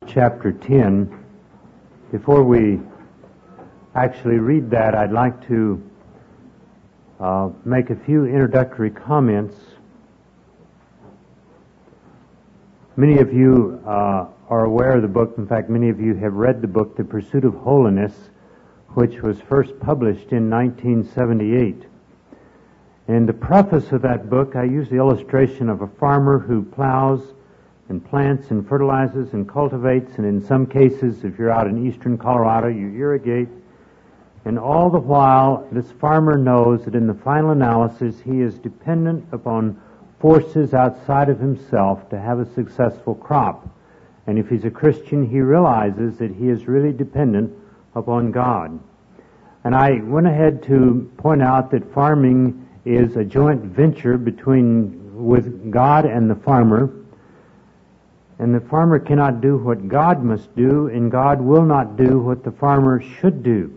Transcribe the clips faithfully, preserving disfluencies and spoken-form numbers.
Chapter ten. Before we actually read that, I'd like to uh, make a few introductory comments. Many of you uh, are aware of the book. In fact, many of you have read the book, The Pursuit of Holiness, which was first published in nineteen seventy-eight. In the preface of that book, I use the illustration of a farmer who plows and plants and fertilizes and cultivates, and in some cases, if you're out in eastern Colorado, you irrigate. And all the while, this farmer knows that in the final analysis, he is dependent upon forces outside of himself to have a successful crop. And if he's a Christian, he realizes that he is really dependent upon God. And I went ahead to point out that farming is a joint venture between with God and the farmer. And the farmer cannot do what God must do, and God will not do what the farmer should do.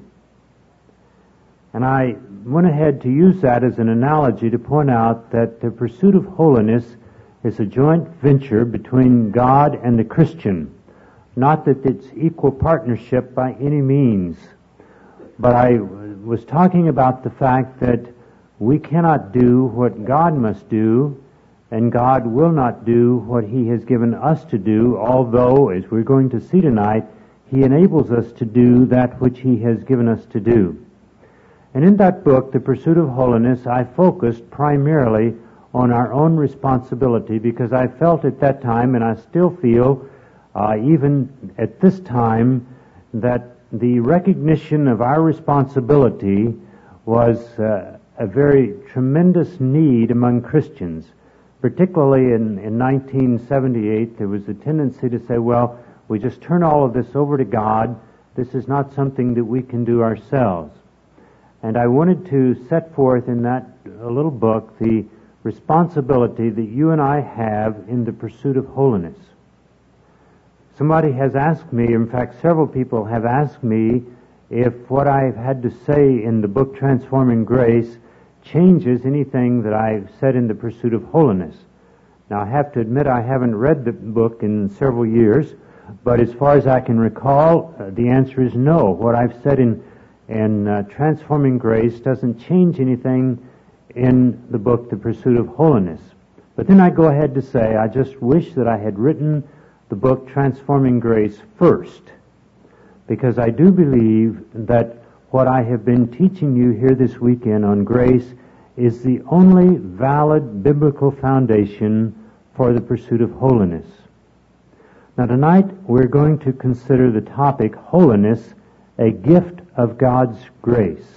And I went ahead to use that as an analogy to point out that the pursuit of holiness is a joint venture between God and the Christian. Not that it's equal partnership by any means. But I was talking about the fact that we cannot do what God must do, and God will not do what He has given us to do, although, as we're going to see tonight, He enables us to do that which He has given us to do. And in that book, The Pursuit of Holiness, I focused primarily on our own responsibility, because I felt at that time, and I still feel, uh, even at this time, that the recognition of our responsibility was uh, a very tremendous need among Christians. Particularly in, in nineteen seventy-eight, there was a tendency to say, well, we just turn all of this over to God. This is not something that we can do ourselves. And I wanted to set forth in that uh, little book the responsibility that you and I have in the pursuit of holiness. Somebody has asked me, in fact several people have asked me, if what I've had to say in the book Transforming Grace changes anything that I've said in the pursuit of holiness. Now, I have to admit I haven't read the book in several years, but as far as I can recall, uh, the answer is no. What I've said in, in uh, Transforming Grace doesn't change anything in the book The Pursuit of Holiness. But then I go ahead to say I just wish that I had written the book Transforming Grace first, because I do believe that what I have been teaching you here this weekend on grace is the only valid biblical foundation for the pursuit of holiness. Now tonight we're going to consider the topic, holiness, a gift of God's grace.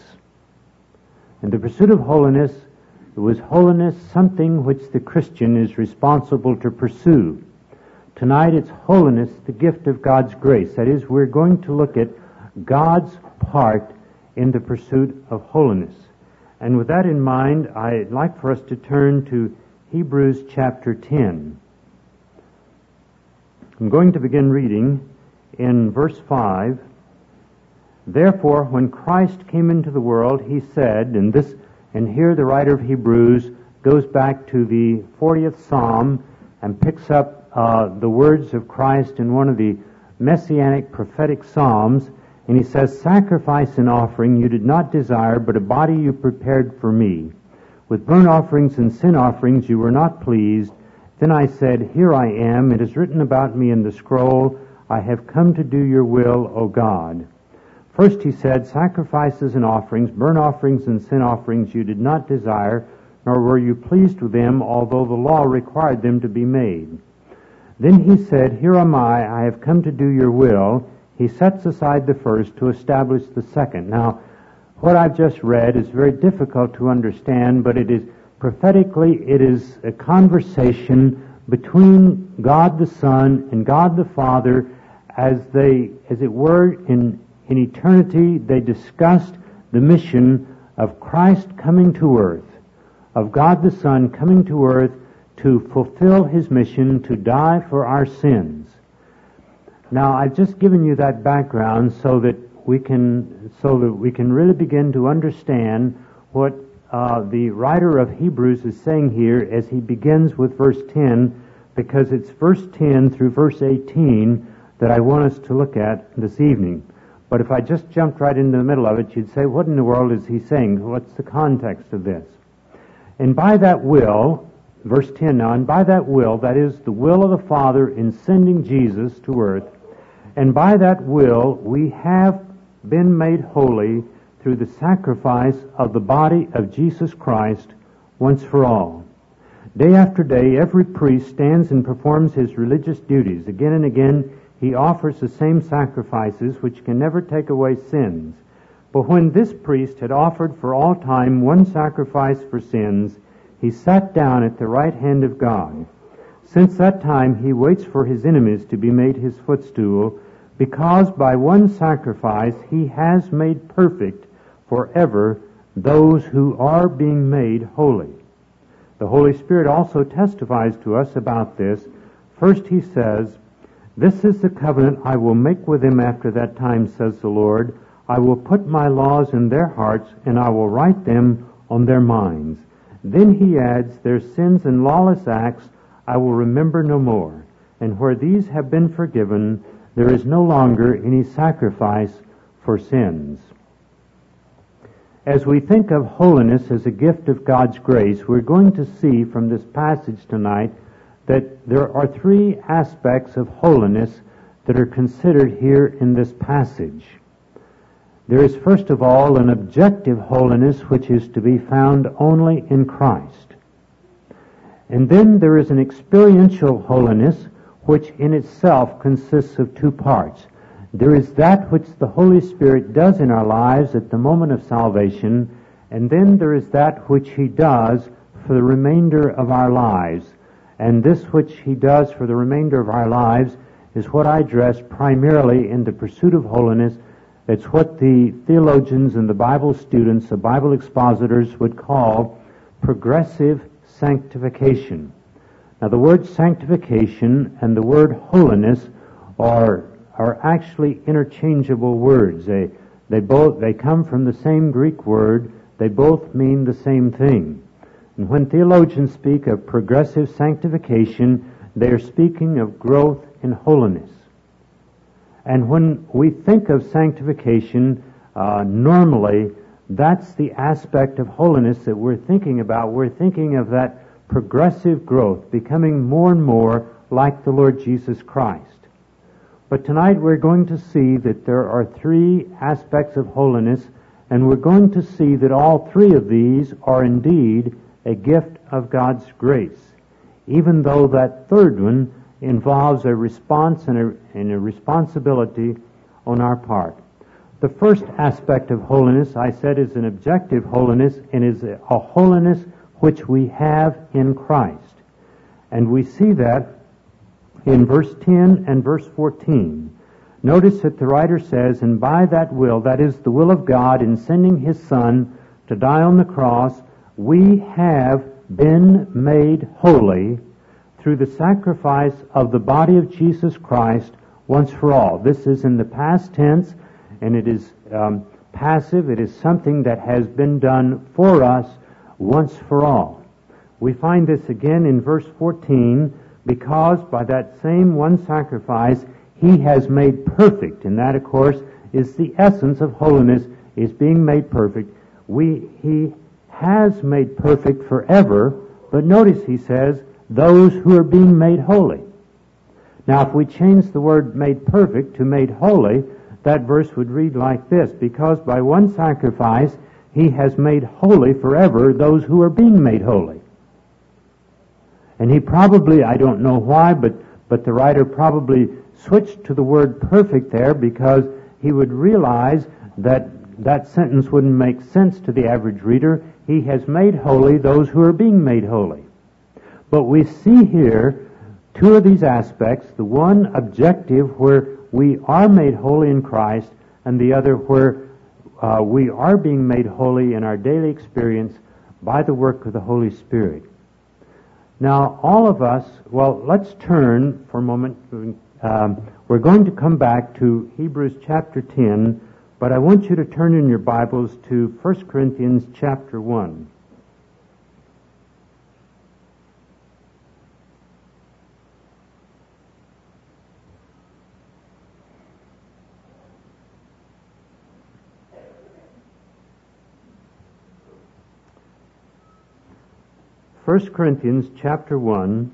In the pursuit of holiness, was holiness something which the Christian is responsible to pursue? Tonight it's holiness, the gift of God's grace. That is, we're going to look at God's part in the pursuit of holiness. And with that in mind, I'd like for us to turn to Hebrews chapter ten. I'm going to begin reading in verse five. Therefore, when Christ came into the world, He said, and this, and here the writer of Hebrews goes back to the fortieth Psalm and picks up uh, the words of Christ in one of the messianic prophetic psalms. And he says, sacrifice and offering you did not desire, but a body you prepared for me. With burnt offerings and sin offerings you were not pleased. Then I said, here I am. It is written about me in the scroll. I have come to do your will, O God. First he said, sacrifices and offerings, burnt offerings and sin offerings you did not desire, nor were you pleased with them, although the law required them to be made. Then he said, here am I. I have come to do your will. He sets aside the first to establish the second. Now, what I've just read is very difficult to understand, but it is prophetically, it is a conversation between God the Son and God the Father as they, as it were, in, in eternity, they discussed the mission of Christ coming to earth, of God the Son coming to earth to fulfill His mission to die for our sins. Now, I've just given you that background so that we can, so that we can really begin to understand what uh, the writer of Hebrews is saying here as he begins with verse ten, because it's verse ten through verse eighteen that I want us to look at this evening. But if I just jumped right into the middle of it, you'd say, what in the world is he saying? What's the context of this? And by that will, verse ten now, and by that will, that is the will of the Father in sending Jesus to earth, and by that will we have been made holy through the sacrifice of the body of Jesus Christ once for all. Day after day, every priest stands and performs his religious duties. Again and again, he offers the same sacrifices which can never take away sins. But when this priest had offered for all time one sacrifice for sins, he sat down at the right hand of God. Since that time he waits for his enemies to be made his footstool, because by one sacrifice he has made perfect forever those who are being made holy. The Holy Spirit also testifies to us about this. First he says, "This is the covenant I will make with them after that time, says the Lord. I will put my laws in their hearts, and I will write them on their minds." Then he adds, "Their sins and lawless acts I will remember no more. And where these have been forgiven, there is no longer any sacrifice for sins." As we think of holiness as a gift of God's grace, we're going to see from this passage tonight that there are three aspects of holiness that are considered here in this passage. There is, first of all, an objective holiness which is to be found only in Christ. And then there is an experiential holiness which in itself consists of two parts. There is that which the Holy Spirit does in our lives at the moment of salvation, and then there is that which He does for the remainder of our lives. And this which He does for the remainder of our lives is what I address primarily in the pursuit of holiness. It's what the theologians and the Bible students, the Bible expositors would call progressive sanctification. Now the word sanctification and the word holiness are are actually interchangeable words. They they both they come from the same Greek word. They both mean the same thing. And when theologians speak of progressive sanctification, they are speaking of growth in holiness. And when we think of sanctification, uh, normally that's the aspect of holiness that we're thinking about. We're thinking of that progressive growth, becoming more and more like the Lord Jesus Christ. But tonight we're going to see that there are three aspects of holiness, and we're going to see that all three of these are indeed a gift of God's grace, even though that third one involves a response and a, and a responsibility on our part. The first aspect of holiness, I said, is an objective holiness, and is a, a holiness which we have in Christ. And we see that in verse ten and verse fourteen. Notice that the writer says, "And by that will," that is the will of God in sending His Son to die on the cross, "we have been made holy through the sacrifice of the body of Jesus Christ once for all." This is in the past tense, and it is um, passive. It is something that has been done for us once for all. We find this again in verse fourteen, because by that same one sacrifice He has made perfect, and that, of course, is the essence of holiness, is being made perfect. We He has made perfect forever, but notice He says, those who are being made holy. Now, if we change the word made perfect to made holy, that verse would read like this: "Because by one sacrifice He has made holy forever those who are being made holy." And he probably, I don't know why, but, but the writer probably switched to the word perfect there because he would realize that that sentence wouldn't make sense to the average reader. He has made holy those who are being made holy. But we see here two of these aspects, the one objective where we are made holy in Christ, and the other where uh, we are being made holy in our daily experience by the work of the Holy Spirit. Now, all of us, well, let's turn for a moment. Um, we're going to come back to Hebrews chapter ten, but I want you to turn in your Bibles to First Corinthians chapter one. First Corinthians chapter one,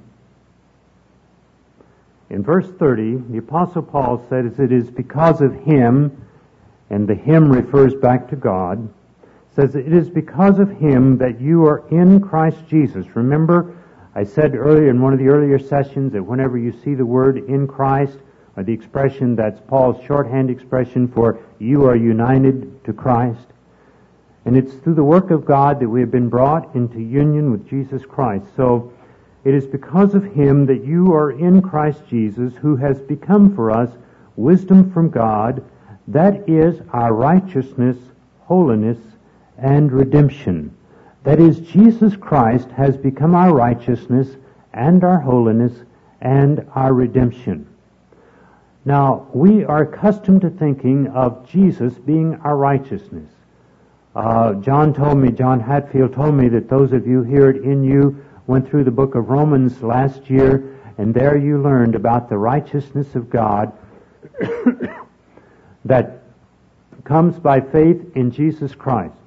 in verse thirty, the Apostle Paul says it is because of Him, and the Him refers back to God, says it is because of Him that you are in Christ Jesus. Remember, I said earlier in one of the earlier sessions that whenever you see the word in Christ, or the expression that's Paul's shorthand expression for you are united to Christ, and it's through the work of God that we have been brought into union with Jesus Christ. So it is because of Him that you are in Christ Jesus, who has become for us wisdom from God, that is our righteousness, holiness, and redemption. That is, Jesus Christ has become our righteousness and our holiness and our redemption. Now, we are accustomed to thinking of Jesus being our righteousness. Uh, John told me, John Hatfield told me that those of you here at N U went through the book of Romans last year, and there you learned about the righteousness of God that comes by faith in Jesus Christ.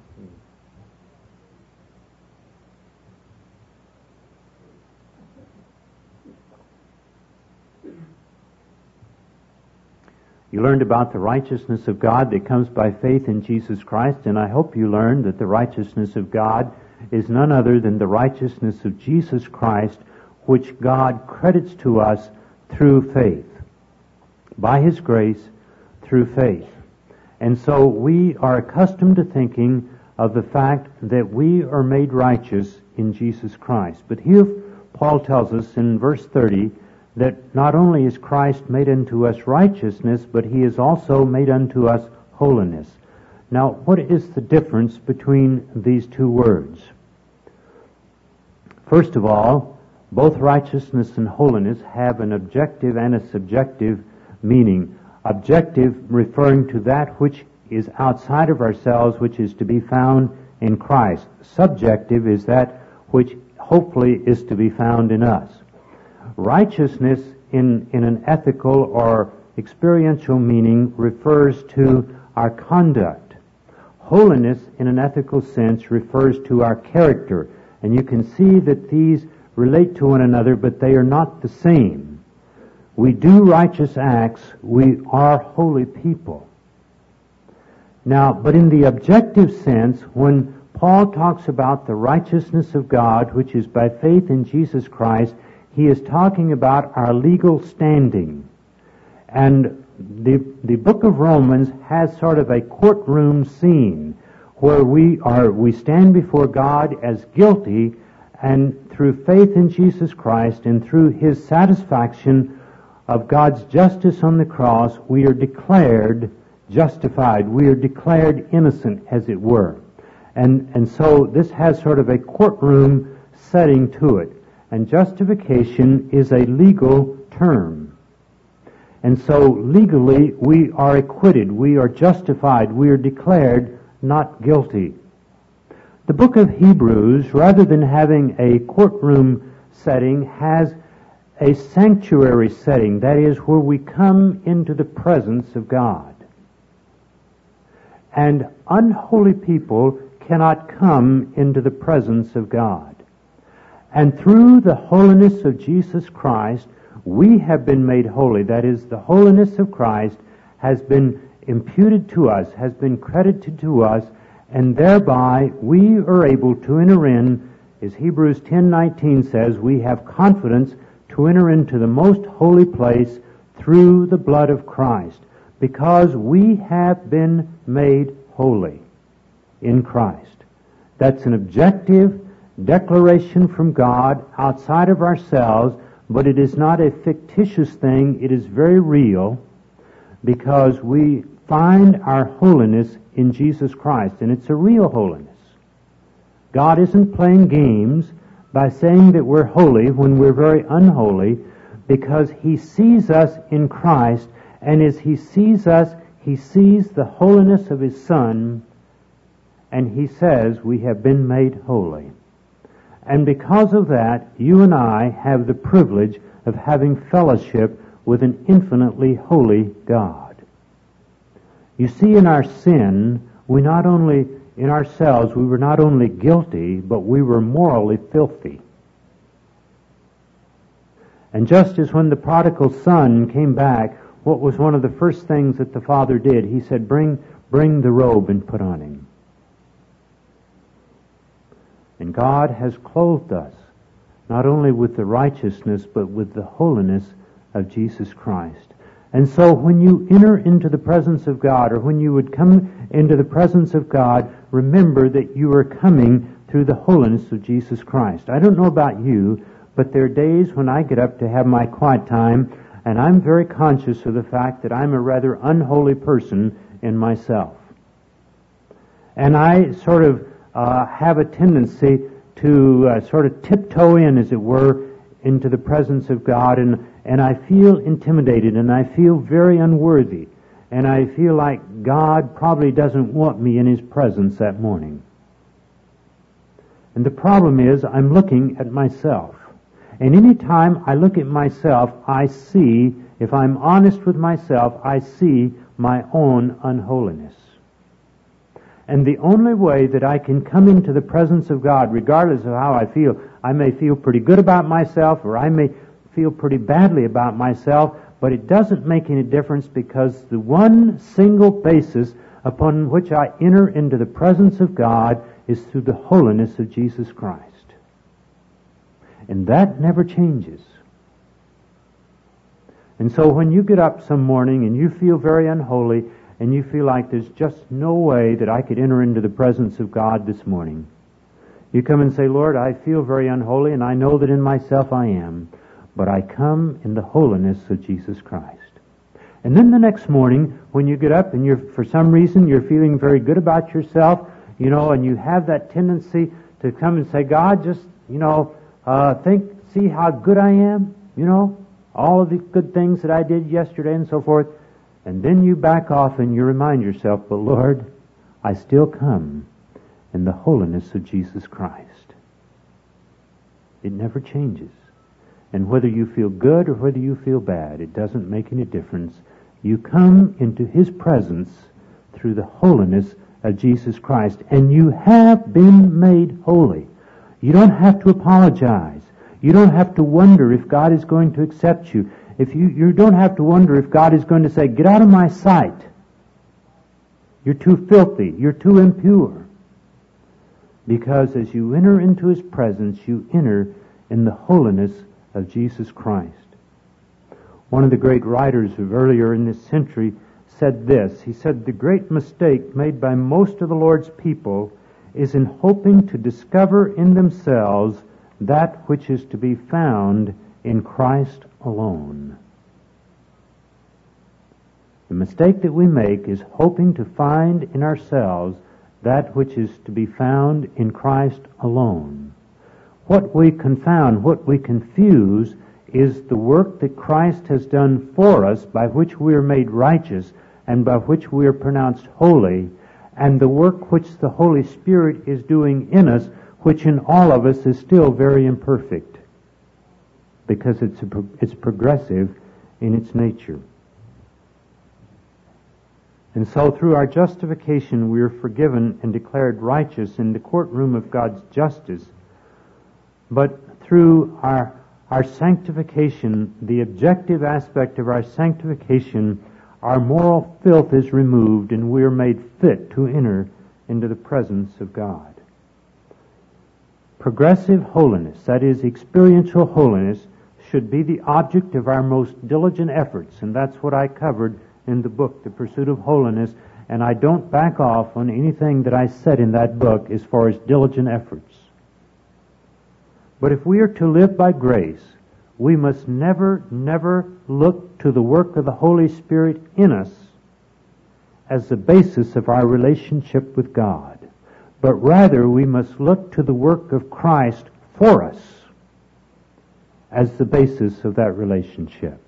You learned about the righteousness of God that comes by faith in Jesus Christ, and I hope you learned that the righteousness of God is none other than the righteousness of Jesus Christ, which God credits to us through faith, by His grace, through faith. And so we are accustomed to thinking of the fact that we are made righteous in Jesus Christ. But here Paul tells us in verse thirty that not only is Christ made unto us righteousness, but He is also made unto us holiness. Now, what is the difference between these two words? First of all, both righteousness and holiness have an objective and a subjective meaning. Objective referring to that which is outside of ourselves, which is to be found in Christ. Subjective is that which hopefully is to be found in us. Righteousness in, in an ethical or experiential meaning refers to our conduct. Holiness in an ethical sense refers to our character. And you can see that these relate to one another, but they are not the same. We do righteous acts, we are holy people. Now, but in the objective sense, when Paul talks about the righteousness of God, which is by faith in Jesus Christ, he is talking about our legal standing. And the, the book of Romans has sort of a courtroom scene where we are, we stand before God as guilty, and through faith in Jesus Christ and through His satisfaction of God's justice on the cross, we are declared justified. We are declared innocent, as it were. And, and so this has sort of a courtroom setting to it. And justification is a legal term. And so legally we are acquitted, we are justified, we are declared not guilty. The book of Hebrews, rather than having a courtroom setting, has a sanctuary setting, that is, where we come into the presence of God. And unholy people cannot come into the presence of God. And through the holiness of Jesus Christ, we have been made holy. That is, the holiness of Christ has been imputed to us, has been credited to us, and thereby we are able to enter in, as Hebrews ten nineteen says, we have confidence to enter into the most holy place through the blood of Christ, because we have been made holy in Christ. That's an objective declaration from God outside of ourselves, but it is not a fictitious thing. It is very real, because we find our holiness in Jesus Christ, and it's a real holiness. God isn't playing games by saying that we're holy when we're very unholy, because He sees us in Christ, and as He sees us, He sees the holiness of His Son, and He says we have been made holy. And because of that, you and I have the privilege of having fellowship with an infinitely holy God. You see, in our sin, we not only, in ourselves, we were not only guilty, but we were morally filthy. And just as when the prodigal son came back, what was one of the first things that the father did? He said, bring, bring the robe and put on him. And God has clothed us, not only with the righteousness, but with the holiness of Jesus Christ. And so when you enter into the presence of God, or when you would come into the presence of God, remember that you are coming through the holiness of Jesus Christ. I don't know about you, but there are days when I get up to have my quiet time, and I'm very conscious of the fact that I'm a rather unholy person in myself. And I sort of uh, have a tendency to uh, sort of tiptoe in, as it were, into the presence of God, and, and I feel intimidated, and I feel very unworthy, and I feel like God probably doesn't want me in His presence that morning. And the problem is, I'm looking at myself. And any time I look at myself, I see, if I'm honest with myself, I see my own unholiness. And the only way that I can come into the presence of God, regardless of how I feel, I may feel pretty good about myself, or I may feel pretty badly about myself, but it doesn't make any difference, because the one single basis upon which I enter into the presence of God is through the holiness of Jesus Christ. And that never changes. And so when you get up some morning and you feel very unholy, and you feel like there's just no way that I could enter into the presence of God this morning, you come and say, Lord, I feel very unholy, and I know that in myself I am, but I come in the holiness of Jesus Christ. And then the next morning, when you get up and you're, for some reason, you're feeling very good about yourself, you know, and you have that tendency to come and say, God, just, you know, uh, think, see how good I am, you know, all of the good things that I did yesterday and so forth. And then you back off and you remind yourself, but Lord, I still come in the holiness of Jesus Christ. It never changes. And whether you feel good or whether you feel bad, it doesn't make any difference. You come into His presence through the holiness of Jesus Christ, and you have been made holy. You don't have to apologize. You don't have to wonder if God is going to accept you. If you, you don't have to wonder if God is going to say, get out of my sight. You're too filthy. You're too impure. Because as you enter into His presence, you enter in the holiness of Jesus Christ. One of the great writers of earlier in this century said this. He said, the great mistake made by most of the Lord's people is in hoping to discover in themselves that which is to be found in Christ alone. The mistake that we make is hoping to find in ourselves that which is to be found in Christ alone. What we confound, what we confuse, is the work that Christ has done for us, by which we are made righteous and by which we are pronounced holy, and the work which the Holy Spirit is doing in us, which in all of us is still very imperfect, because it's, a, it's progressive in its nature. And so through our justification we are forgiven and declared righteous in the courtroom of God's justice. But through our, our sanctification, the objective aspect of our sanctification, our moral filth is removed and we are made fit to enter into the presence of God. Progressive holiness, that is, experiential holiness, should be the object of our most diligent efforts, and that's what I covered in the book, The Pursuit of Holiness, and I don't back off on anything that I said in that book as far as diligent efforts. But if we are to live by grace, we must never, never look to the work of the Holy Spirit in us as the basis of our relationship with God, but rather we must look to the work of Christ for us as the basis of that relationship.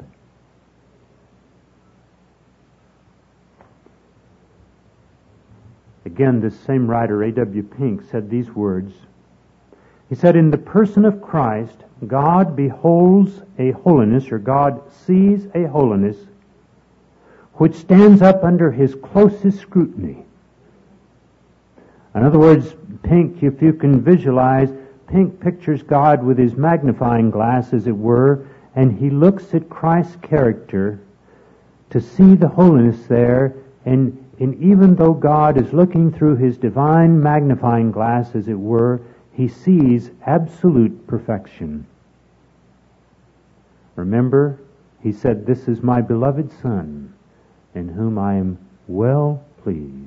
Again, this same writer, A W Pink, said these words. He said, in the person of Christ, God beholds a holiness, or God sees a holiness, which stands up under His closest scrutiny. In other words, Pink, if you can visualize, Pink pictures God with his magnifying glass, as it were, and he looks at Christ's character to see the holiness there, and, and even though God is looking through his divine magnifying glass, as it were, he sees absolute perfection. Remember, he said, "This is my beloved Son, in whom I am well pleased."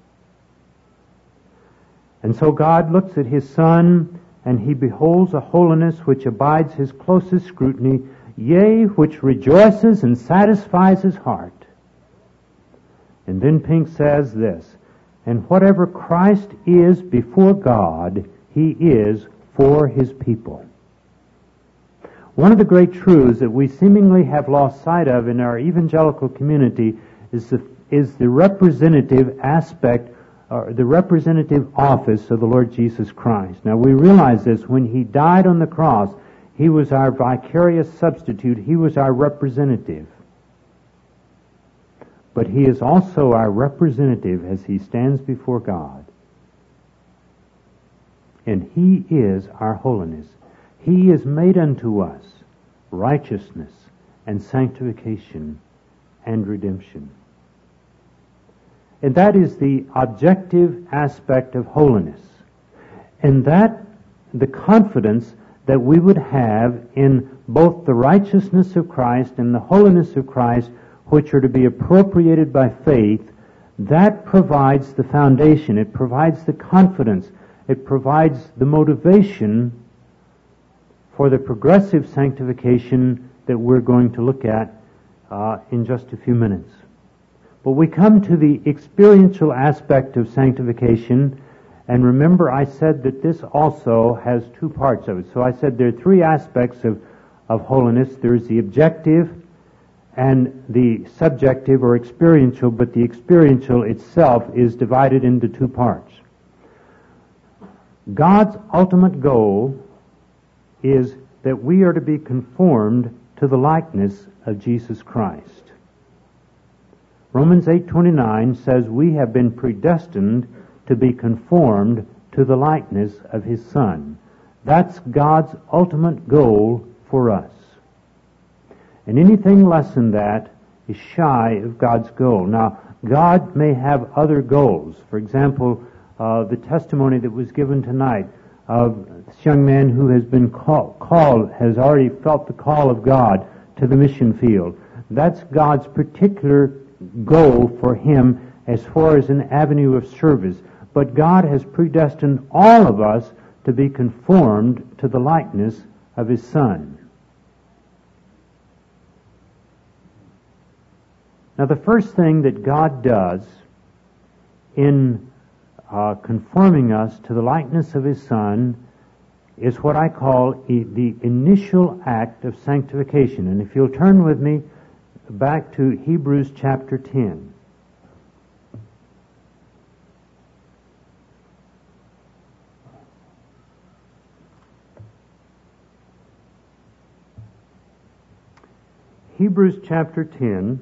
And so God looks at his Son, and he beholds a holiness which abides his closest scrutiny, yea, which rejoices and satisfies his heart. And then Pink says this, "And whatever Christ is before God, he is for his people." One of the great truths that we seemingly have lost sight of in our evangelical community is the, is the representative aspect, or the representative office of the Lord Jesus Christ. Now we realize this, when he died on the cross, he was our vicarious substitute, he was our representative. But he is also our representative as he stands before God. And he is our holiness. He is made unto us righteousness and sanctification and redemption. And that is the objective aspect of holiness. And that, the confidence that we would have in both the righteousness of Christ and the holiness of Christ, which are to be appropriated by faith, that provides the foundation. It provides the confidence. It provides the motivation for the progressive sanctification that we're going to look at uh, in just a few minutes. But we come to the experiential aspect of sanctification, and remember I said that this also has two parts of it. So I said there are three aspects of, of holiness. There's the objective and the subjective or experiential, but the experiential itself is divided into two parts. God's ultimate goal is that we are to be conformed to the likeness of Jesus Christ. Romans eight twenty-nine says we have been predestined to be conformed to the likeness of his Son. That's God's ultimate goal for us. And anything less than that is shy of God's goal. Now, God may have other goals. For example, uh, the testimony that was given tonight of this young man who has been call, called, has already felt the call of God to the mission field. That's God's particular goal for him as far as an avenue of service. But God has predestined all of us to be conformed to the likeness of his Son. Now, the first thing that God does in uh, conforming us to the likeness of his Son is what I call e- the initial act of sanctification. And if you'll turn with me back to Hebrews chapter ten. Hebrews chapter ten.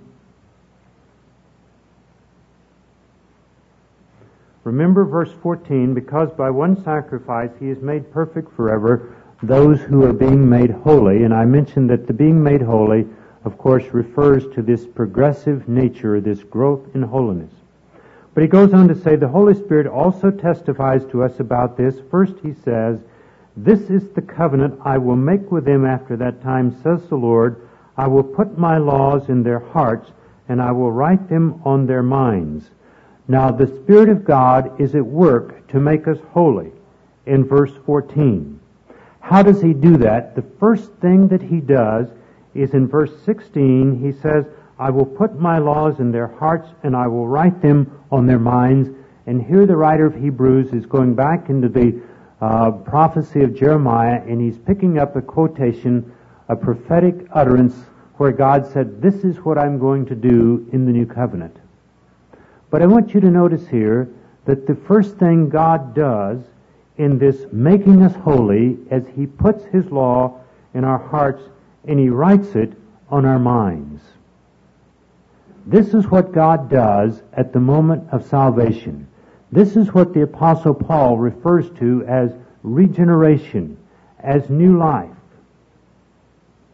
Remember verse fourteen, because by one sacrifice he has made perfect forever those who are being made holy. And I mentioned that the being made holy, of course, refers to this progressive nature, this growth in holiness. But he goes on to say, the Holy Spirit also testifies to us about this. First he says, "This is the covenant I will make with them after that time, says the Lord. I will put my laws in their hearts, and I will write them on their minds." Now, the Spirit of God is at work to make us holy in verse fourteen. How does he do that? The first thing that he does is in verse sixteen. He says, "I will put my laws in their hearts and I will write them on their minds." And here the writer of Hebrews is going back into the uh, prophecy of Jeremiah, and he's picking up a quotation, a prophetic utterance where God said, "This is what I'm going to do in the new covenant." But I want you to notice here that the first thing God does in this making us holy is he puts his law in our hearts and he writes it on our minds. This is what God does at the moment of salvation. This is what the Apostle Paul refers to as regeneration, as new life.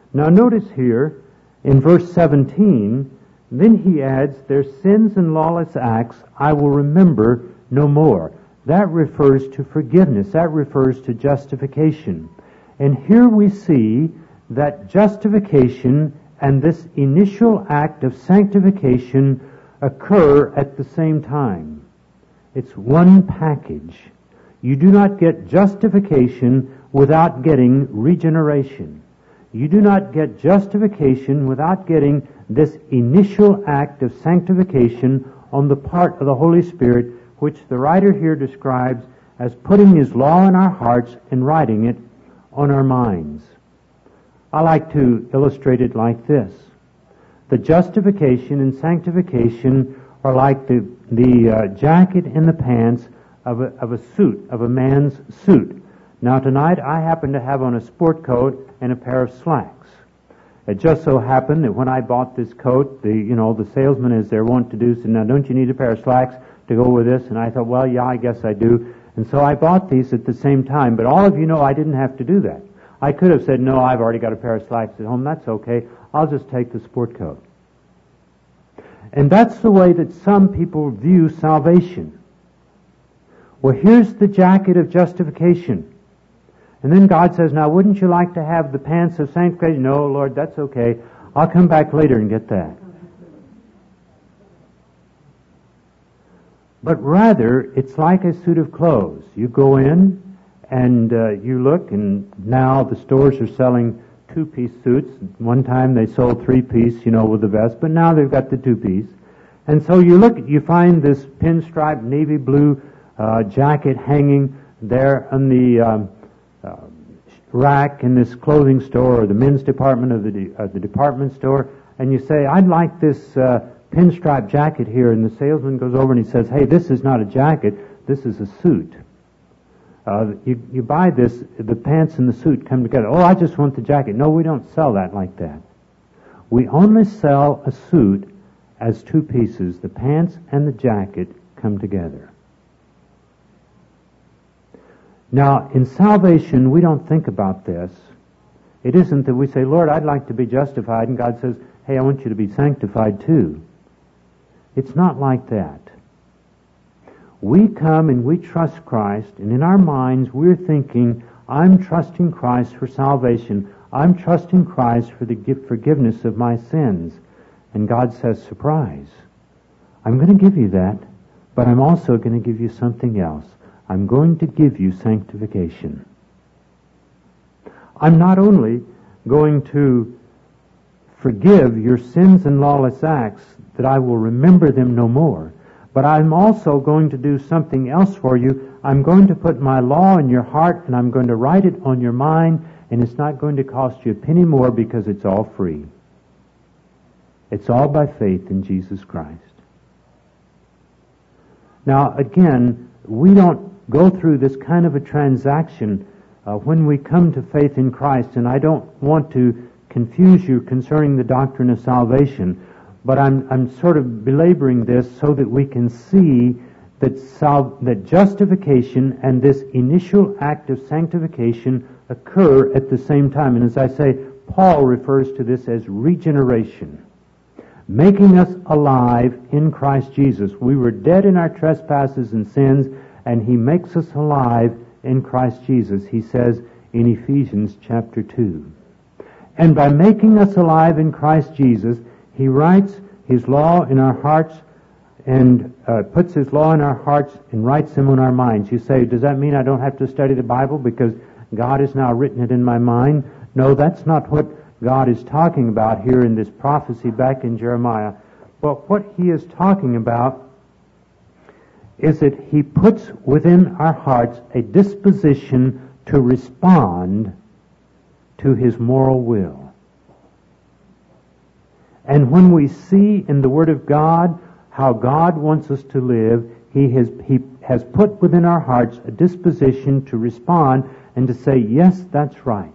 Now notice here, in verse seventeen, then he adds, their sins and lawless acts I will remember no more. That refers to forgiveness. That refers to justification. And here we see that justification and this initial act of sanctification occur at the same time. It's one package. You do not get justification without getting regeneration. You do not get justification without getting this initial act of sanctification on the part of the Holy Spirit, which the writer here describes as putting His law in our hearts and writing it on our minds. I like to illustrate it like this. The justification and sanctification are like the, the uh, jacket and the pants of a, of a suit, of a man's suit. Now tonight I happen to have on a sport coat and a pair of slacks. It just so happened that when I bought this coat, the you know the salesman, as they're wont to do, said, "Now don't you need a pair of slacks to go with this?" And I thought, well, yeah, I guess I do. And so I bought these at the same time. But all of you know I didn't have to do that. I could have said, no, I've already got a pair of slacks at home. That's okay. I'll just take the sport coat. And that's the way that some people view salvation. Well, here's the jacket of justification. And then God says, now wouldn't you like to have the pants of sanctification? No, Lord, that's okay. I'll come back later and get that. But rather, it's like a suit of clothes. You go in and uh, you look, and now the stores are selling two-piece suits. One time they sold three-piece, you know, with the vest, but now they've got the two-piece. And so you look, you find this pinstripe navy blue uh, jacket hanging there on the um, uh, rack in this clothing store or the men's department of the de- uh, the department store, and you say, I'd like this uh, pinstripe jacket here, and the salesman goes over and he says, hey, this is not a jacket, this is a suit. Uh, you, you buy this, the pants and the suit come together. Oh, I just want the jacket. No, we don't sell that like that. We only sell a suit as two pieces. The pants and the jacket come together. Now, in salvation, we don't think about this. It isn't that we say, Lord, I'd like to be justified, and God says, hey, I want you to be sanctified too. It's not like that. We come and we trust Christ, and in our minds we're thinking, I'm trusting Christ for salvation. I'm trusting Christ for the forgiveness of my sins. And God says, surprise, I'm going to give you that, but I'm also going to give you something else. I'm going to give you sanctification. I'm not only going to forgive your sins and lawless acts, that I will remember them no more, but I'm also going to do something else for you. I'm going to put my law in your heart, and I'm going to write it on your mind, and it's not going to cost you a penny more because it's all free. It's all by faith in Jesus Christ. Now, again, we don't go through this kind of a transaction uh, when we come to faith in Christ, and I don't want to confuse you concerning the doctrine of salvation, but I'm, I'm sort of belaboring this so that we can see that, sal- that justification and this initial act of sanctification occur at the same time. And as I say, Paul refers to this as regeneration, making us alive in Christ Jesus. We were dead in our trespasses and sins, and He makes us alive in Christ Jesus, he says in Ephesians chapter two. And by making us alive in Christ Jesus, He writes His law in our hearts and uh, puts His law in our hearts and writes them on our minds. You say, does that mean I don't have to study the Bible because God has now written it in my mind? No, that's not what God is talking about here in this prophecy back in Jeremiah. But what He is talking about is that He puts within our hearts a disposition to respond to His moral will. And when we see in the Word of God how God wants us to live, He has, He has put within our hearts a disposition to respond and to say, yes, that's right.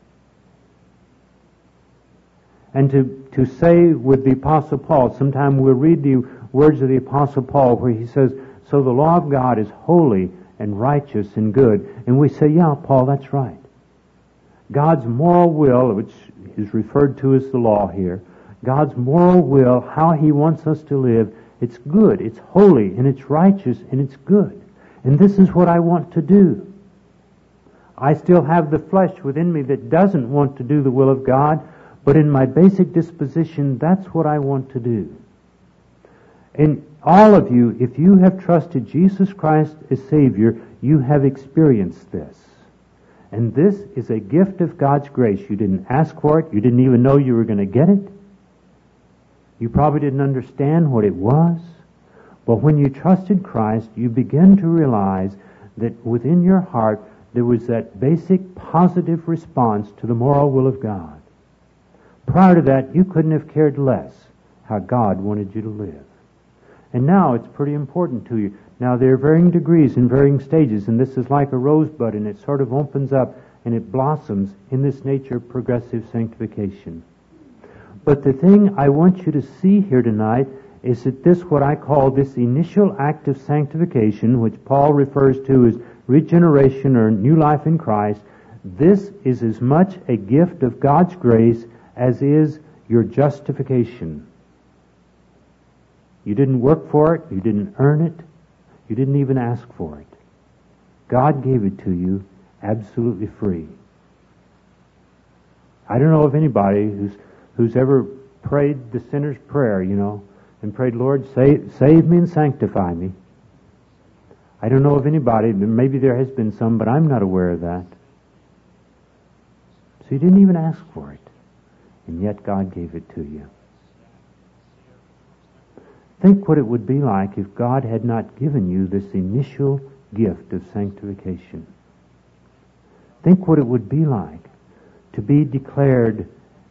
And to, to say with the Apostle Paul, sometime we'll read the words of the Apostle Paul where he says, so the law of God is holy and righteous and good. And we say, yeah, Paul, that's right. God's moral will, which is referred to as the law here. God's moral will, how He wants us to live, it's good, it's holy, and it's righteous, and it's good. And this is what I want to do. I still have the flesh within me that doesn't want to do the will of God, but in my basic disposition, that's what I want to do. And all of you, if you have trusted Jesus Christ as Savior, you have experienced this. And this is a gift of God's grace. You didn't ask for it. You didn't even know you were going to get it. You probably didn't understand what it was. But when you trusted Christ, you begin to realize that within your heart there was that basic positive response to the moral will of God. Prior to that, you couldn't have cared less how God wanted you to live. And now it's pretty important to you. Now there are varying degrees and varying stages, and this is like a rosebud, and it sort of opens up and it blossoms in this nature of progressive sanctification. But the thing I want you to see here tonight is that this, what I call this initial act of sanctification, which Paul refers to as regeneration or new life in Christ, this is as much a gift of God's grace as is your justification. You didn't work for it, you didn't earn it, you didn't even ask for it. God gave it to you absolutely free. I don't know of anybody who's who's ever prayed the sinner's prayer, you know, and prayed, Lord, save, save me and sanctify me. I don't know of anybody, maybe there has been some, but I'm not aware of that. So you didn't even ask for it, and yet God gave it to you. Think what it would be like if God had not given you this initial gift of sanctification. Think what it would be like to be declared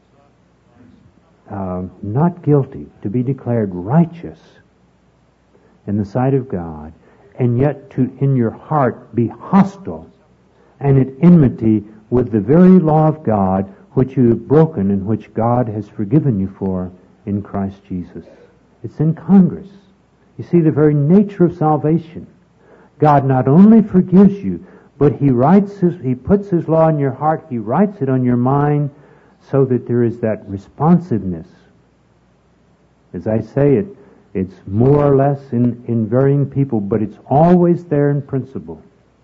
uh, not guilty, to be declared righteous in the sight of God, and yet to, in your heart, be hostile and at enmity with the very law of God which you have broken and which God has forgiven you for in Christ Jesus. It's incongruous. You see the very nature of salvation. God not only forgives you, but He writes His, He puts His law in your heart, He writes it on your mind so that there is that responsiveness. As I say, it, it's more or less in, in varying people, but it's always there in principle.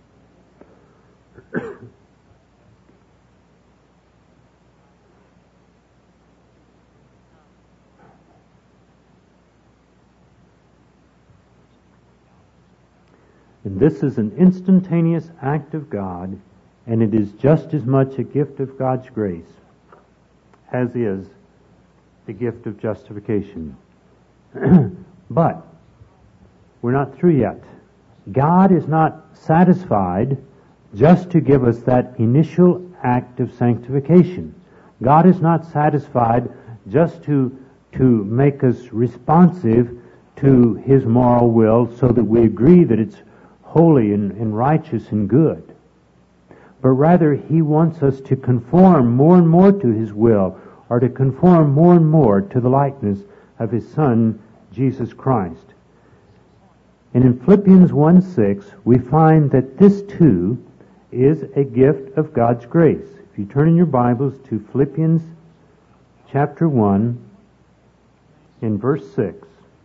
And this is an instantaneous act of God, and it is just as much a gift of God's grace as is the gift of justification. But we're not through yet. God is not satisfied just to give us that initial act of sanctification. God is not satisfied just to, to make us responsive to His moral will so that we agree that it's holy and, and righteous and good. But rather, He wants us to conform more and more to His will, or to conform more and more to the likeness of His Son, Jesus Christ. And in Philippians one six, we find that this too is a gift of God's grace. If you turn in your Bibles to Philippians chapter one, in verse six,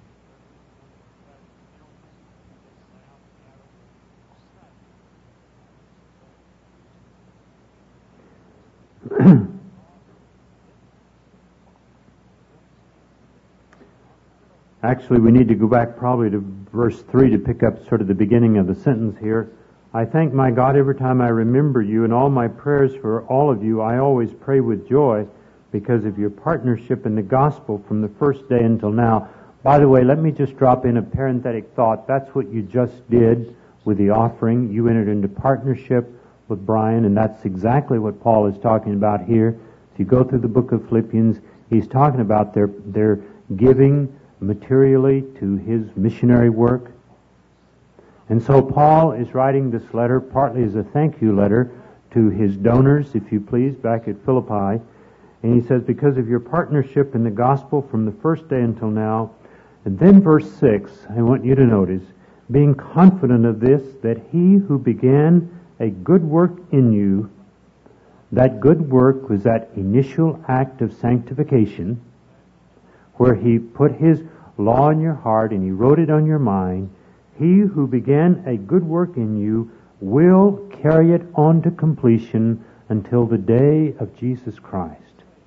actually, we need to go back probably to verse three to pick up sort of the beginning of the sentence here. I thank my God every time I remember you, and all my prayers for all of you I always pray with joy because of your partnership in the gospel from the first day until now. By the way, let me just drop in a parenthetic thought. That's what you just did with the offering. You entered into partnership with Brian, and that's exactly what Paul is talking about here. If you go through the book of Philippians, he's talking about their their giving materially to his missionary work. And so Paul is writing this letter partly as a thank you letter to his donors, if you please, back at Philippi. And he says, because of your partnership in the gospel from the first day until now. And then verse six, I want you to notice, being confident of this, that he who began a good work in you That good work was that initial act of sanctification where He put His law in your heart and He wrote it on your mind. He who began a good work in you will carry it on to completion until the day of Jesus Christ.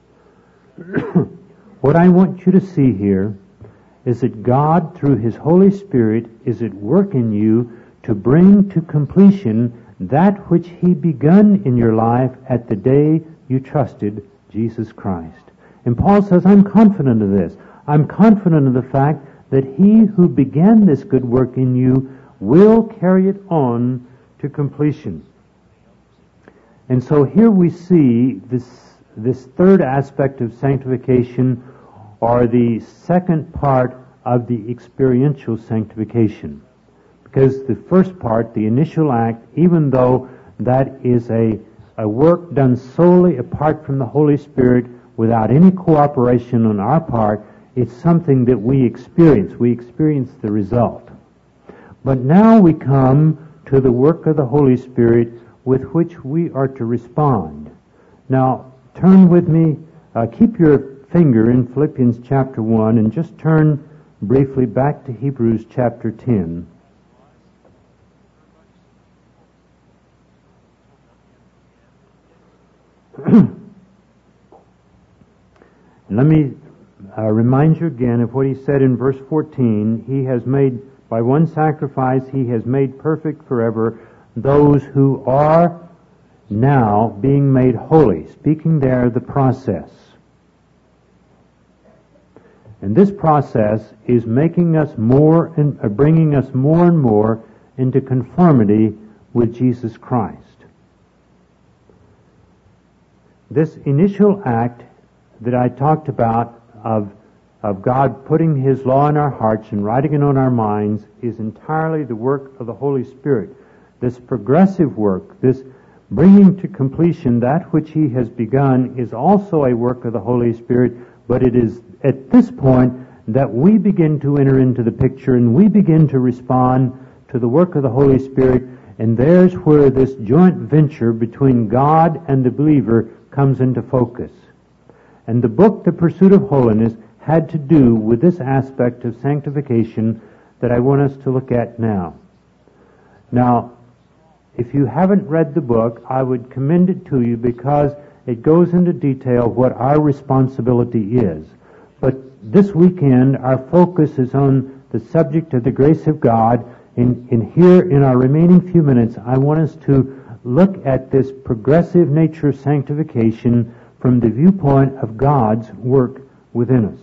What I want you to see here is that God, through His Holy Spirit, is at work in you to bring to completion that which He begun in your life at the day you trusted Jesus Christ. And Paul says, I'm confident of this. I'm confident of the fact that He who began this good work in you will carry it on to completion. And so here we see this, this third aspect of sanctification, or the second part of the experiential sanctification. Because the first part, the initial act, even though that is a, a work done solely apart from the Holy Spirit, without any cooperation on our part, it's something that we experience. We experience the result. But now we come to the work of the Holy Spirit with which we are to respond. Now, turn with me, uh, keep your finger in Philippians chapter one and just turn briefly back to Hebrews chapter ten. Let me uh, remind you again of what he said in verse fourteen. He has made, by one sacrifice, He has made perfect forever those who are now being made holy. Speaking there of the process. And this process is making us more and uh, bringing us more and more into conformity with Jesus Christ. This initial act that I talked about of, of God putting His law in our hearts and writing it on our minds is entirely the work of the Holy Spirit. This progressive work, this bringing to completion that which He has begun, is also a work of the Holy Spirit, but it is at this point that we begin to enter into the picture and we begin to respond to the work of the Holy Spirit, and there's where this joint venture between God and the believer comes into focus. And the book, The Pursuit of Holiness, had to do with this aspect of sanctification that I want us to look at now. Now, if you haven't read the book, I would commend it to you because it goes into detail what our responsibility is. But this weekend, our focus is on the subject of the grace of God. And, and here, in our remaining few minutes, I want us to look at this progressive nature of sanctification from the viewpoint of God's work within us.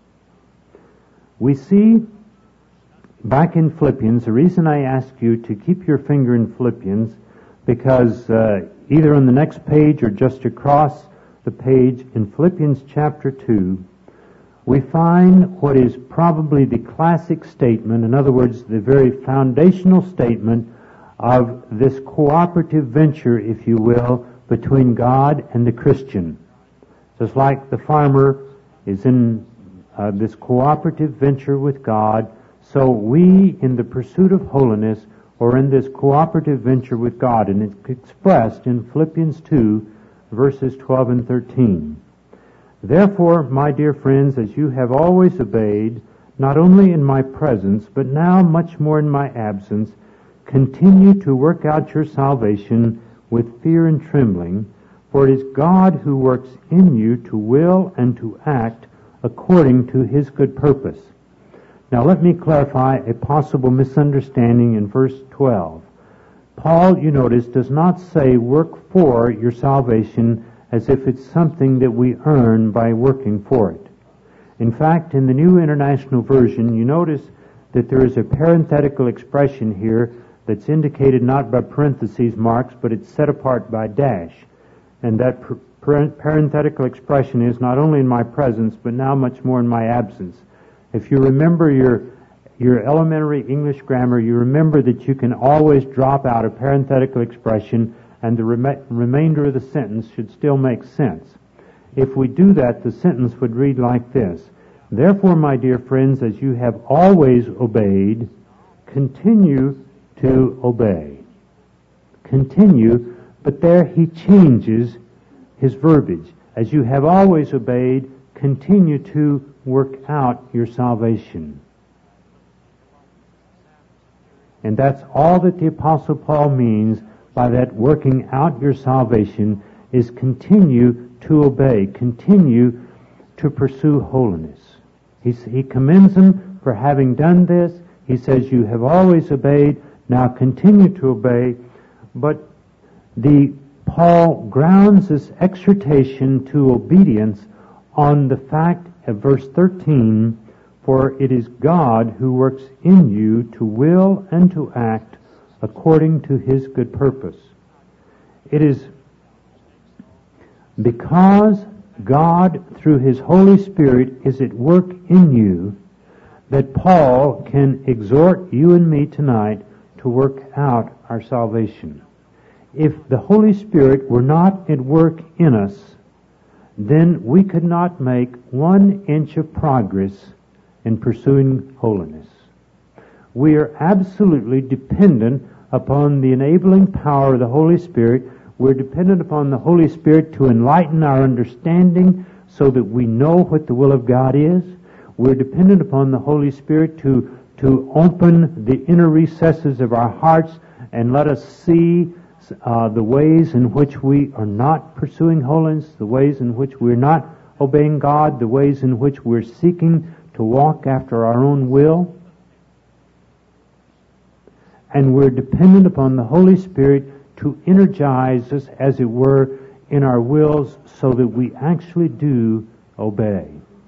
We see back in Philippians, the reason I ask you to keep your finger in Philippians, because uh, either on the next page or just across the page in Philippians chapter two, we find what is probably the classic statement, in other words, the very foundational statement of this cooperative venture, if you will, between God and the Christian. Just like the farmer is in uh, this cooperative venture with God, so we in the pursuit of holiness are in this cooperative venture with God. And it's expressed in Philippians two, verses twelve and thirteen. Therefore, my dear friends, as you have always obeyed, not only in my presence, but now much more in my absence, continue to work out your salvation with fear and trembling, for it is God who works in you to will and to act according to His good purpose. Now let me clarify a possible misunderstanding in verse twelve. Paul, you notice, does not say work for your salvation as if it's something that we earn by working for it. In fact, in the New International Version, you notice that there is a parenthetical expression here that's indicated not by parentheses marks, but it's set apart by dash. And that par- parenthetical expression is not only in my presence, but now much more in my absence. If you remember your your elementary English grammar, you remember that you can always drop out a parenthetical expression and the rem- remainder of the sentence should still make sense. If we do that, the sentence would read like this: Therefore, my dear friends, as you have always obeyed, continue to obey. Continue, but there he changes his verbiage. As you have always obeyed, continue to work out your salvation. And that's all that the Apostle Paul means by that working out your salvation, is continue to obey, continue to pursue holiness. He's, he commends them for having done this. He says, you have always obeyed, now continue to obey. But the Paul grounds this exhortation to obedience on the fact of verse thirteen, for it is God who works in you to will and to act according to his good purpose. It is because God, through his Holy Spirit, is at work in you that Paul can exhort you and me tonight to work out our salvation. If the Holy Spirit were not at work in us, then we could not make one inch of progress in pursuing holiness. We are absolutely dependent upon the enabling power of the Holy Spirit. We're dependent upon the Holy Spirit to enlighten our understanding so that we know what the will of God is. We're dependent upon the Holy Spirit to, to open the inner recesses of our hearts and let us see uh, the ways in which we are not pursuing holiness, the ways in which we're not obeying God, the ways in which we're seeking to walk after our own will. And we're dependent upon the Holy Spirit to energize us, as it were, in our wills so that we actually do obey.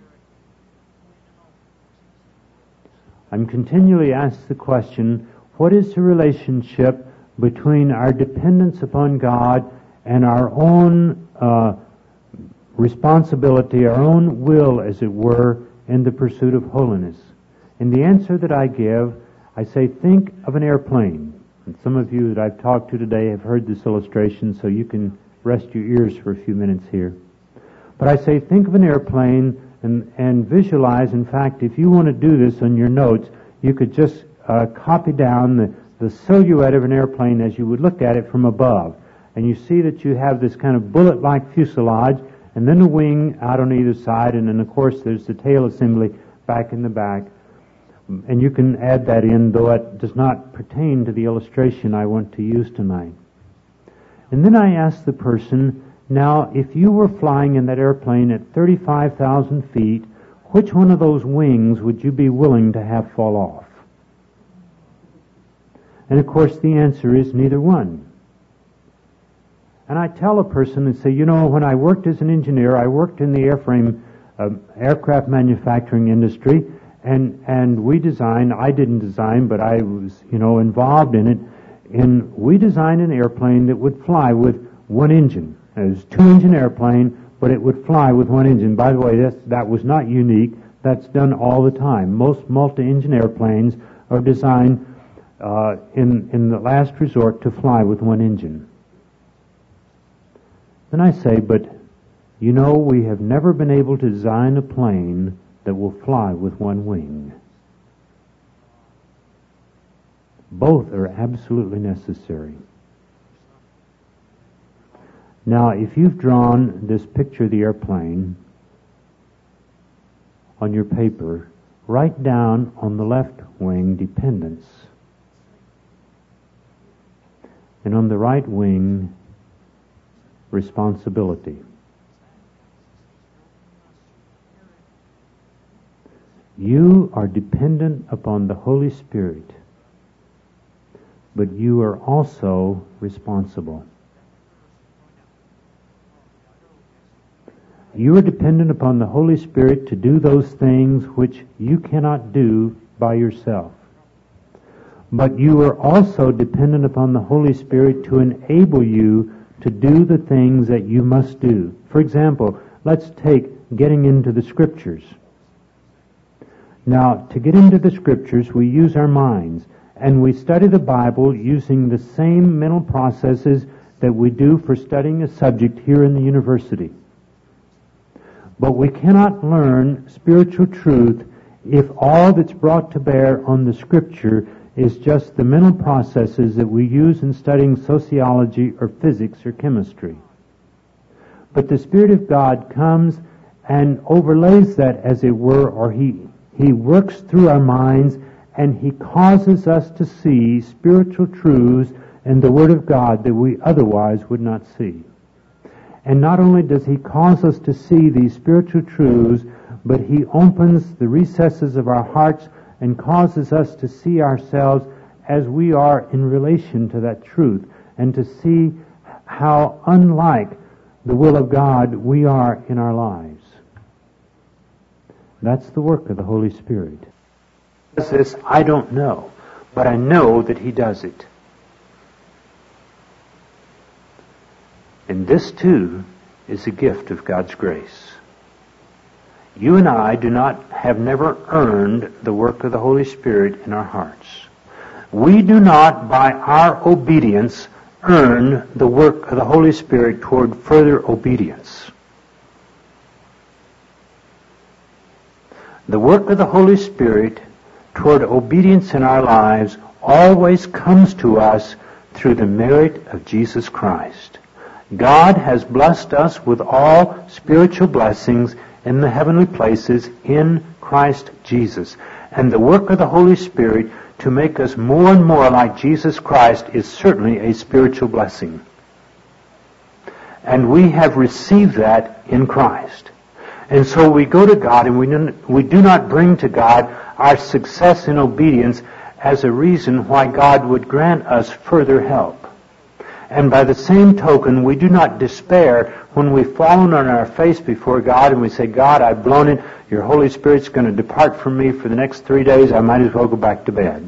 I'm continually asked the question, what is the relationship between our dependence upon God and our own uh, responsibility, our own will, as it were, in the pursuit of holiness? And the answer that I give, I say, think of an airplane. And some of you that I've talked to today have heard this illustration, so you can rest your ears for a few minutes here. But I say, think of an airplane and, and visualize. In fact, if you want to do this on your notes, you could just uh, copy down the, the silhouette of an airplane as you would look at it from above. And you see that you have this kind of bullet-like fuselage, and then a wing out on either side, and then, of course, there's the tail assembly back in the back. And you can add that in, though it does not pertain to the illustration I want to use tonight. And then I ask the person, now, if you were flying in that airplane at thirty-five thousand feet, which one of those wings would you be willing to have fall off? And of course the answer is neither one. And I tell a person and say, you know, when I worked as an engineer, I worked in the airframe uh, aircraft manufacturing industry, and and we designed, I didn't design, but I was, you know, involved in it, and we designed an airplane that would fly with one engine. It was a two-engine airplane, but it would fly with one engine. By the way, that, that was not unique. That's done all the time. Most multi-engine airplanes are designed uh, in, in the last resort to fly with one engine. Then I say, but you know, we have never been able to design a plane that will fly with one wing. Both are absolutely necessary. Now, if you've drawn this picture of the airplane on your paper, write down on the left wing dependence, and on the right wing responsibility. You are dependent upon the Holy Spirit, but you are also responsible. You are dependent upon the Holy Spirit to do those things which you cannot do by yourself. But you are also dependent upon the Holy Spirit to enable you to do the things that you must do. For example, let's take getting into the Scriptures. Now, to get into the Scriptures, we use our minds, and we study the Bible using the same mental processes that we do for studying a subject here in the university. But we cannot learn spiritual truth if all that's brought to bear on the Scripture is just the mental processes that we use in studying sociology or physics or chemistry. But the Spirit of God comes and overlays that, as it were, or He, he works through our minds, and He causes us to see spiritual truths in the Word of God that we otherwise would not see. And not only does He cause us to see these spiritual truths, but He opens the recesses of our hearts and causes us to see ourselves as we are in relation to that truth, and to see how unlike the will of God we are in our lives. That's the work of the Holy Spirit. Does this? I don't know, but I know that He does it. And this too is a gift of God's grace. You and I do not have never earned the work of the Holy Spirit in our hearts. We do not, by our obedience, earn the work of the Holy Spirit toward further obedience. The work of the Holy Spirit toward obedience in our lives always comes to us through the merit of Jesus Christ. God has blessed us with all spiritual blessings in the heavenly places in Christ Jesus. And the work of the Holy Spirit to make us more and more like Jesus Christ is certainly a spiritual blessing. And we have received that in Christ. And so we go to God, and we we do not bring to God our success in obedience as a reason why God would grant us further help. And by the same token, we do not despair when we've fallen on our face before God and we say, God, I've blown it. Your Holy Spirit's going to depart from me for the next three days. I might as well go back to bed.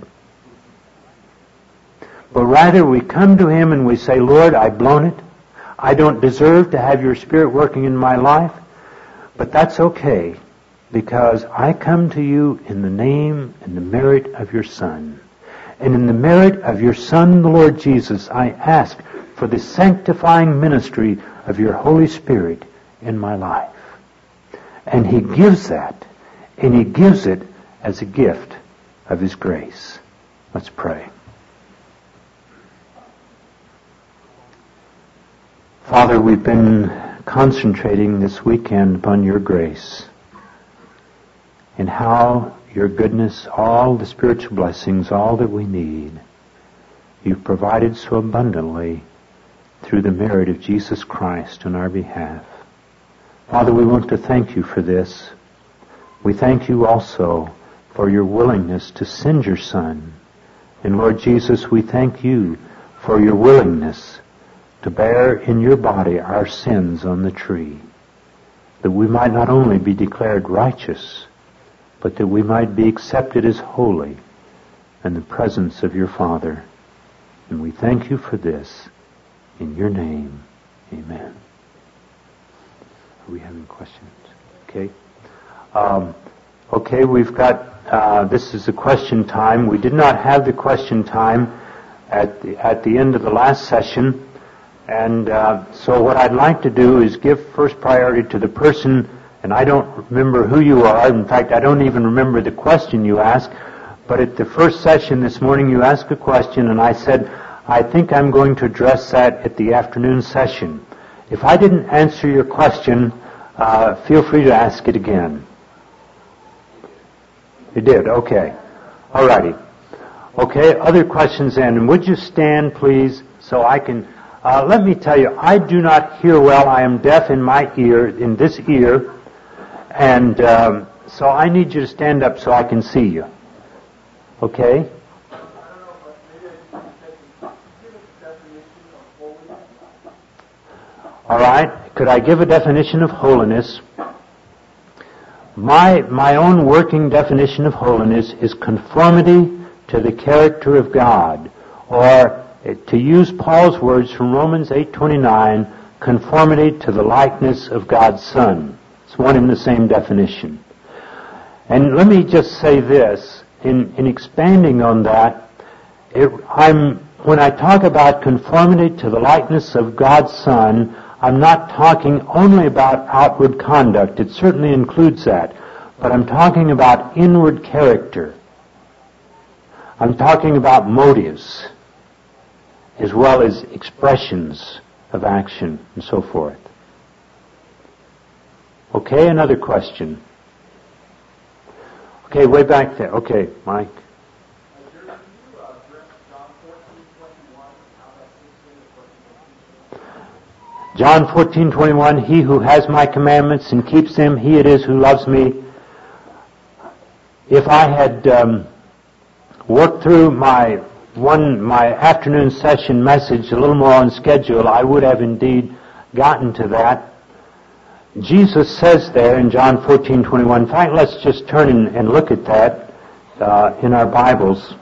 But rather, we come to Him and we say, Lord, I've blown it. I don't deserve to have your Spirit working in my life. But that's okay, because I come to you in the name and the merit of your Son. And in the merit of your Son, the Lord Jesus, I ask for the sanctifying ministry of your Holy Spirit in my life. And He gives that, and He gives it as a gift of His grace. Let's pray. Father, we've been concentrating this weekend upon your grace and how your goodness, all the spiritual blessings, all that we need, you've provided so abundantly through the merit of Jesus Christ on our behalf. Father, we want to thank you for this. We thank you also for your willingness to send your Son. And Lord Jesus, we thank you for your willingness to bear in your body our sins on the tree, that we might not only be declared righteous, but that we might be accepted as holy in the presence of your Father. And we thank you for this. In your name, amen. Are we having questions? Okay. Um, okay, we've got, uh, this is a question time. We did not have the question time at the, at the end of the last session. And uh, so what I'd like to do is give first priority to the person, and I don't remember who you are. In fact, I don't even remember the question you asked. But at the first session this morning, you asked a question, and I said, I think I'm going to address that at the afternoon session. If I didn't answer your question, uh, feel free to ask it again. You did? Okay. All righty. Okay, other questions then. And would you stand, please, so I can... Uh, let me tell you, I do not hear well. I am deaf in my ear, in this ear, and um, so I need you to stand up so I can see you. Okay? All right. Could I give a definition of holiness? My my own working definition of holiness is conformity to the character of God, or to use Paul's words from Romans eight twenty-nine, conformity to the likeness of God's Son. It's one and the same definition. And let me just say this, in, in expanding on that, it, I'm, when I talk about conformity to the likeness of God's Son, I'm not talking only about outward conduct. It certainly includes that. But I'm talking about inward character. I'm talking about motives, as well as expressions of action and so forth. Okay, another question. Okay, way back there. Okay, Mike. John fourteen twenty-one, he who has my commandments and keeps them, he it is who loves me. If I had um, worked through my one my afternoon session message a little more on schedule, I would have indeed gotten to that. Jesus says there in John fourteen twenty-one, in fact, let's just turn and, and look at that uh, in our Bibles.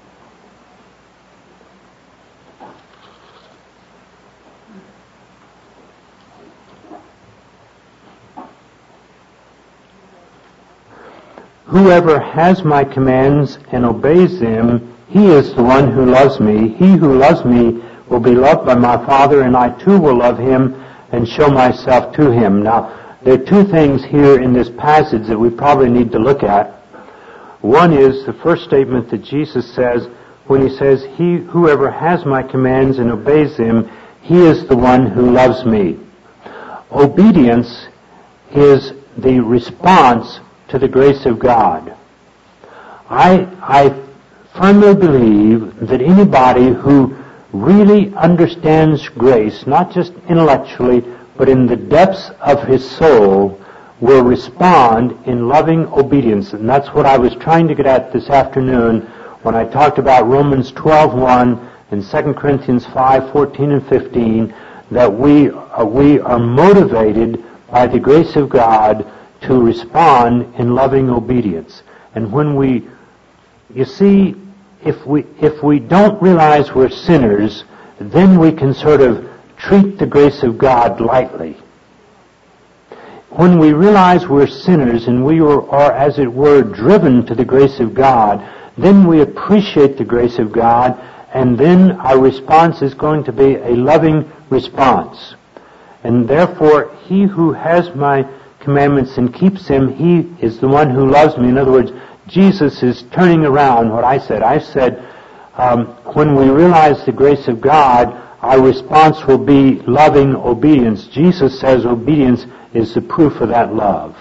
Whoever has my commands and obeys them, he is the one who loves me. He who loves me will be loved by my Father, and I too will love him and show myself to him. Now, there are two things here in this passage that we probably need to look at. One is the first statement that Jesus says when he says, he whoever has my commands and obeys them, he is the one who loves me. Obedience is the response to the grace of God. I, I firmly believe that anybody who really understands grace, not just intellectually, but in the depths of his soul, will respond in loving obedience. And that's what I was trying to get at this afternoon when I talked about Romans twelve one and Second Corinthians five fourteen and fifteen, that we, uh, we are motivated by the grace of God to respond in loving obedience. And when we, you see, if we if we don't realize we're sinners, then we can sort of treat the grace of God lightly. When we realize we're sinners and we are, are, as it were, driven to the grace of God, then we appreciate the grace of God, and then our response is going to be a loving response. And therefore, he who has my commandments and keeps them, he is the one who loves me. In other words, Jesus is turning around what I said. I said, um, when we realize the grace of God, our response will be loving obedience. Jesus says obedience is the proof of that love.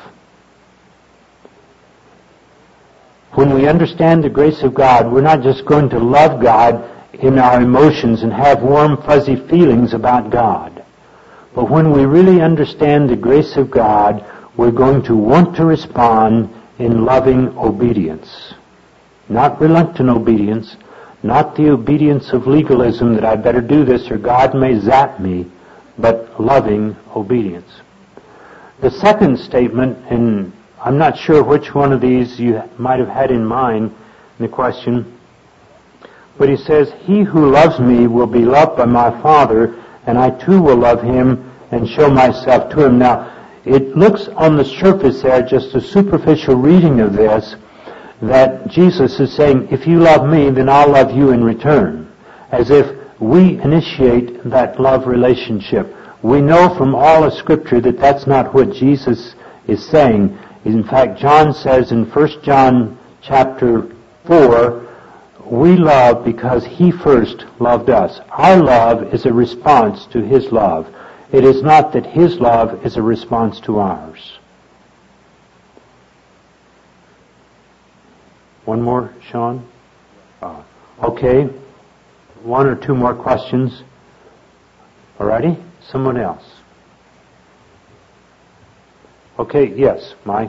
When we understand the grace of God, we're not just going to love God in our emotions and have warm, fuzzy feelings about God. But when we really understand the grace of God, we're going to want to respond in loving obedience. Not reluctant obedience, not the obedience of legalism that I better do this or God may zap me, but loving obedience. The second statement, and I'm not sure which one of these you might have had in mind in the question, but he says, he who loves me will be loved by my Father, and I too will love him and show myself to him. Now, it looks on the surface there, just a superficial reading of this, that Jesus is saying, if you love me, then I'll love you in return. As if we initiate that love relationship. We know from all of Scripture that that's not what Jesus is saying. In fact, John says in First John chapter four, we love because he first loved us. Our love is a response to his love. It is not that his love is a response to ours. One more, Sean? Uh, okay. One or two more questions. Alrighty? Someone else. Okay, yes, Mike.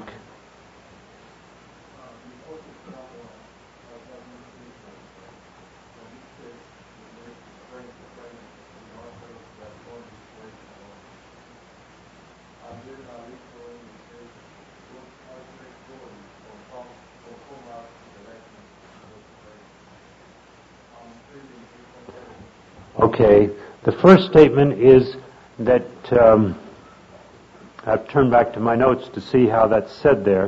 Okay, the first statement is that, um, I've turned back to my notes to see how that's said there.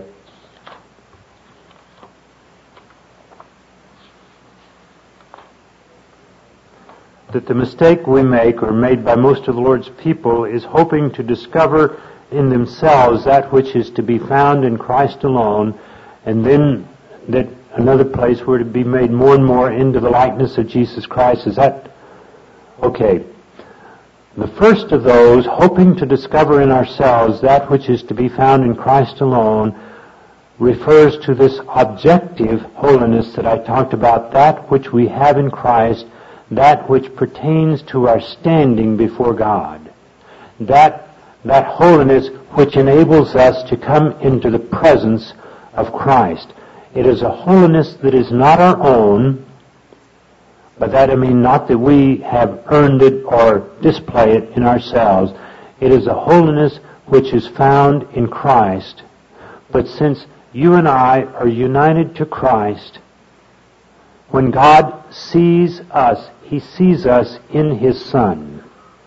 That the mistake we make, or made by most of the Lord's people, is hoping to discover in themselves that which is to be found in Christ alone, and then that another place we're to be made more and more into the likeness of Jesus Christ. Is that okay? The first of those, hoping to discover in ourselves that which is to be found in Christ alone, refers to this objective holiness that I talked about, that which we have in Christ, that which pertains to our standing before God. That, that holiness which enables us to come into the presence of Christ. It is a holiness that is not our own, but that I mean not that we have earned it or display it in ourselves. It is a holiness which is found in Christ. But since you and I are united to Christ, when God sees us, He sees us in His Son.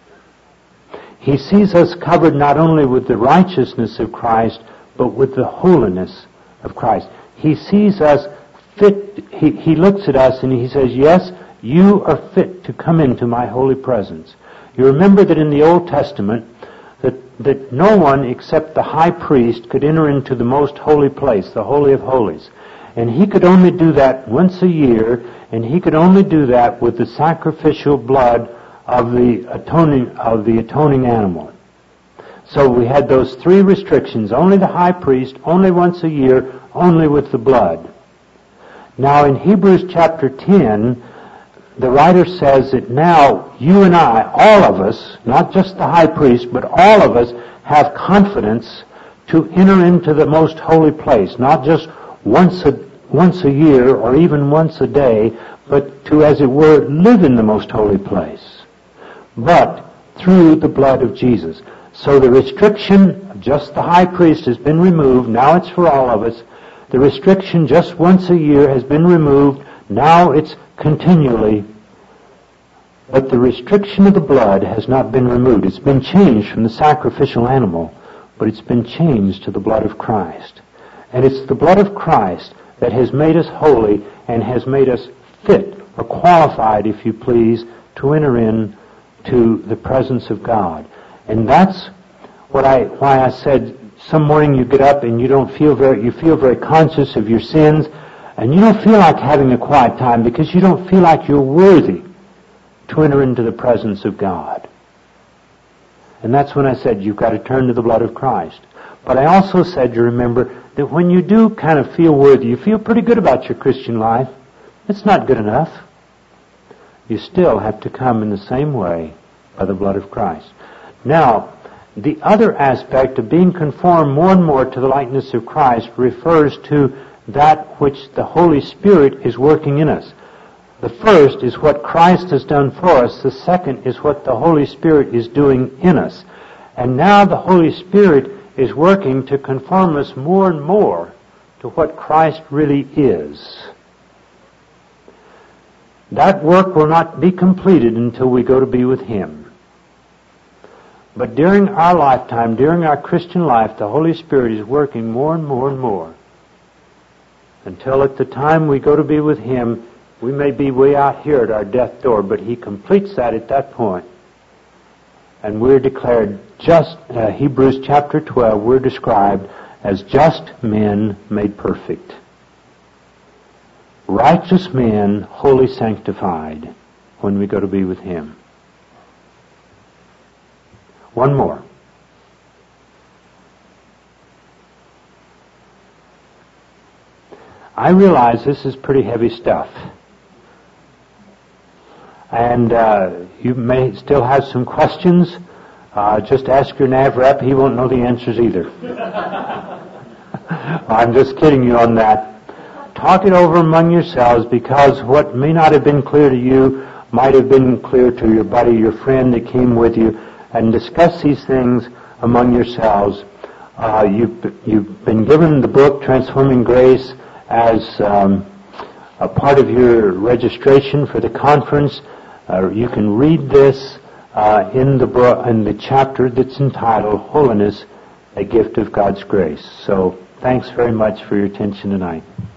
He sees us covered not only with the righteousness of Christ, but with the holiness of Christ. He sees us fit, he, he looks at us and He says, yes, you are fit to come into my holy presence. You remember that in the Old Testament, that, that no one except the high priest could enter into the most holy place, the Holy of Holies. And he could only do that once a year, and he could only do that with the sacrificial blood of the atoning, of the atoning animal. So we had those three restrictions: only the high priest, only once a year, only with the blood. Now in Hebrews chapter ten, the writer says that now you and I, all of us, not just the high priest, but all of us have confidence to enter into the most holy place, not just once a, once a year or even once a day, but to, as it were, live in the most holy place. But through the blood of Jesus. So the restriction of just the high priest has been removed. Now it's for all of us. The restriction just once a year has been removed. Now it's continually. But the restriction of the blood has not been removed. It's been changed from the sacrificial animal, but it's been changed to the blood of Christ. And it's the blood of Christ that has made us holy and has made us fit or qualified, if you please, to enter in to the presence of God. And that's what I why I said some morning you get up and you don't feel very you feel very conscious of your sins, and you don't feel like having a quiet time because you don't feel like you're worthy to enter into the presence of God. And that's when I said you've got to turn to the blood of Christ. But I also said, you remember, that when you do kind of feel worthy, you feel pretty good about your Christian life, it's not good enough. You still have to come in the same way by the blood of Christ. Now, the other aspect of being conformed more and more to the likeness of Christ refers to that which the Holy Spirit is working in us. The first is what Christ has done for us. The second is what the Holy Spirit is doing in us. And now the Holy Spirit is working to conform us more and more to what Christ really is. That work will not be completed until we go to be with Him. But during our lifetime, during our Christian life, the Holy Spirit is working more and more and more until at the time we go to be with Him, we may be way out here at our death door, but He completes that at that point. And we're declared just, uh, Hebrews chapter twelve, we're described as just men made perfect. Righteous men, wholly sanctified, when we go to be with Him. One more. I realize this is pretty heavy stuff. And uh, you may still have some questions. Uh, just ask your Nav rep. He won't know the answers either. I'm just kidding you on that. Talk it over among yourselves, because what may not have been clear to you might have been clear to your buddy, your friend that came with you, and discuss these things among yourselves. Uh, you've, you've been given the book, Transforming Grace, as um, a part of your registration for the conference. Uh, you can read this uh, in the book, in the chapter that's entitled Holiness, a Gift of God's Grace. So thanks very much for your attention tonight.